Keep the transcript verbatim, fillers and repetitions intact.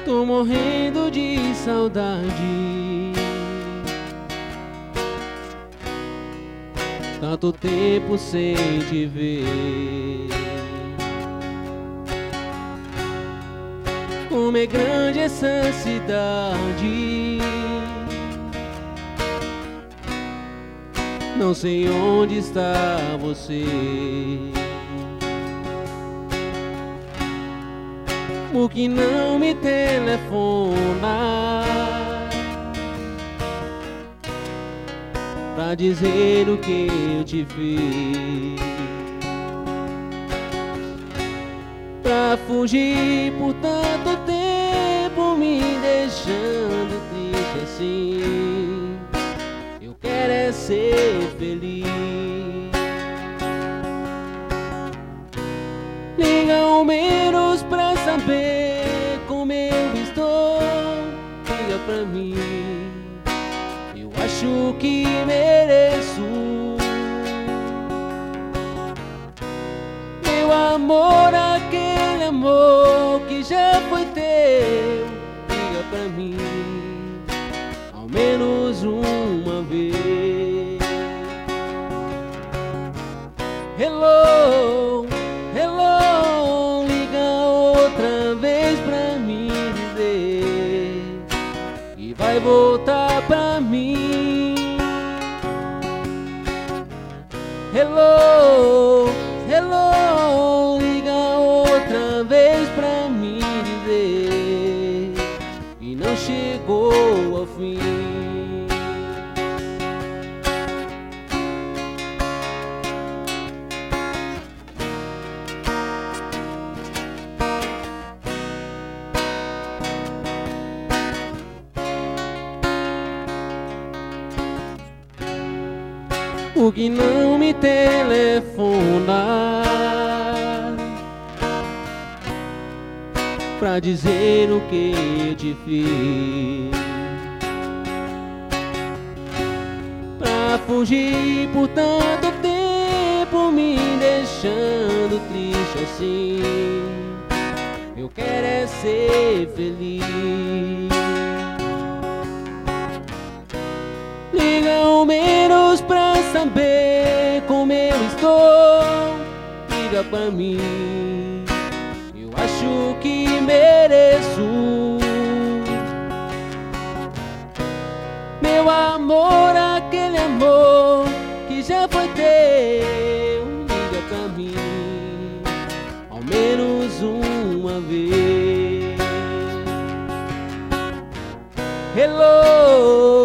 Tô morrendo de saudade. Tanto tempo sem te ver. Como é grande essa cidade. Não sei onde está você. Por que não me telefona pra dizer o que eu te fiz? Pra fugir por tanto tempo, me deixando triste assim. Eu quero é ser feliz. Liga ao menos pra saber como eu estou. Liga pra mim, eu acho que mereço. Meu amor, aquele amor que já foi teu. Liga pra mim, ao menos uma vez. Hello, hello, liga outra vez pra me dizer que vai voltar pra mim. Hello, hello, liga outra vez pra me dizer que não chegou ao fim. Por que não me telefona pra dizer o que eu te fiz? Pra fugir por tanto tempo, me deixando triste assim. Eu quero é ser feliz. Liga ao menos pra saber como eu estou. Liga pra mim, eu acho que mereço. Meu amor, aquele amor que já foi teu. Liga pra mim, ao menos uma vez. Hello,